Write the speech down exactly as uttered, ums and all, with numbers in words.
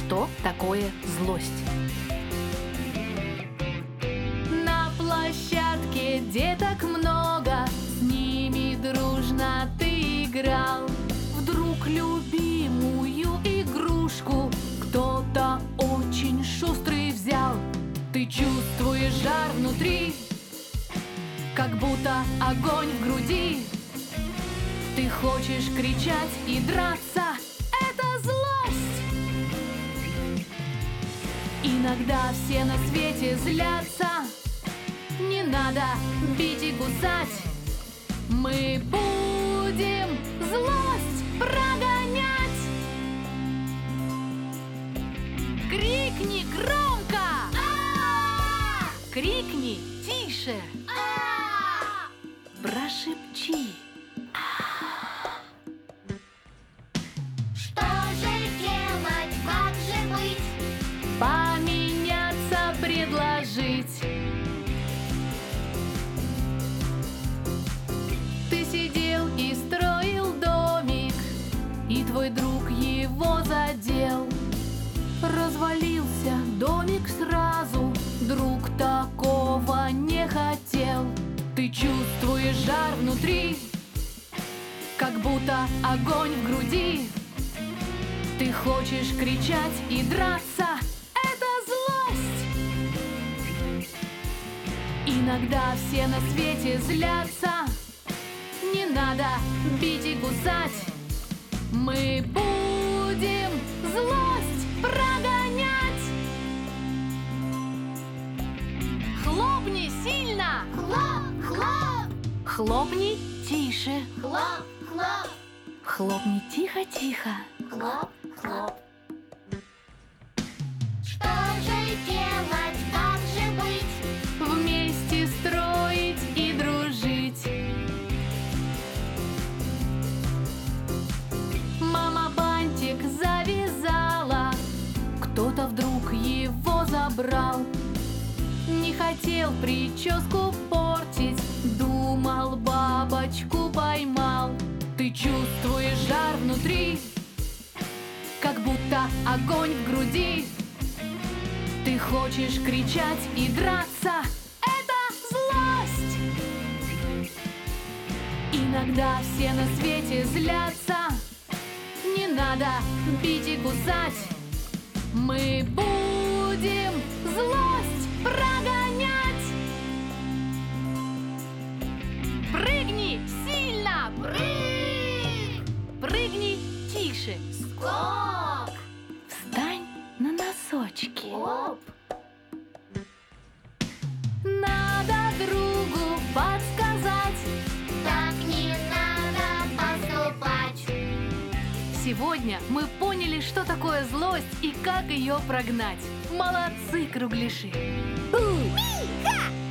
что такое злость. На площадке деток много, с ними дружно ты играл. Вдруг любимую игрушку кто-то очень шустрый взял. Ты чувствуешь жар внутри, как будто огонь в груди. Ты хочешь кричать и драться, это злость. Иногда все на свете злятся, не надо бить и кусать. Мы будем злость прогонять. Крикни громко! А-а-а! Крикни тише! А-а-а! Прошепчи! А-а-а! Что же делать, как же быть? Поменяться предложить. Ты сидел и строил домик, и твой друг его задел. Развалился домик сразу, друг такого не хотел. Ты чувствуешь жар внутри, как будто огонь в груди. Ты хочешь кричать и драться, это злость. Иногда все на свете злятся, не надо бить и кусать. Мы будем злость прогонять. Хлопни сильно! Хлоп, хлоп, Хлопни тише! хлоп, хлоп, Хлопни тихо-тихо! хлоп, хлоп. Что же делать, как же быть? Вместе строить и дружить. Мама бантик завязала, кто-то вдруг его забрал. Не хотел прическу портить, думал, бабочку поймал. Ты чувствуешь жар внутри, как будто огонь в груди. Ты хочешь кричать и драться, это злость. Иногда все на свете злятся, не надо бить и кусать. Мы будем злость прогонять. Прыгни сильно! Прыг, Прыгни тише! скок, Встань на носочки. хлоп. Надо другу подсказать. Так не надо поступать. Сегодня мы поняли, что такое злость и как ее прогнать. Молодцы, кругляши! Миха!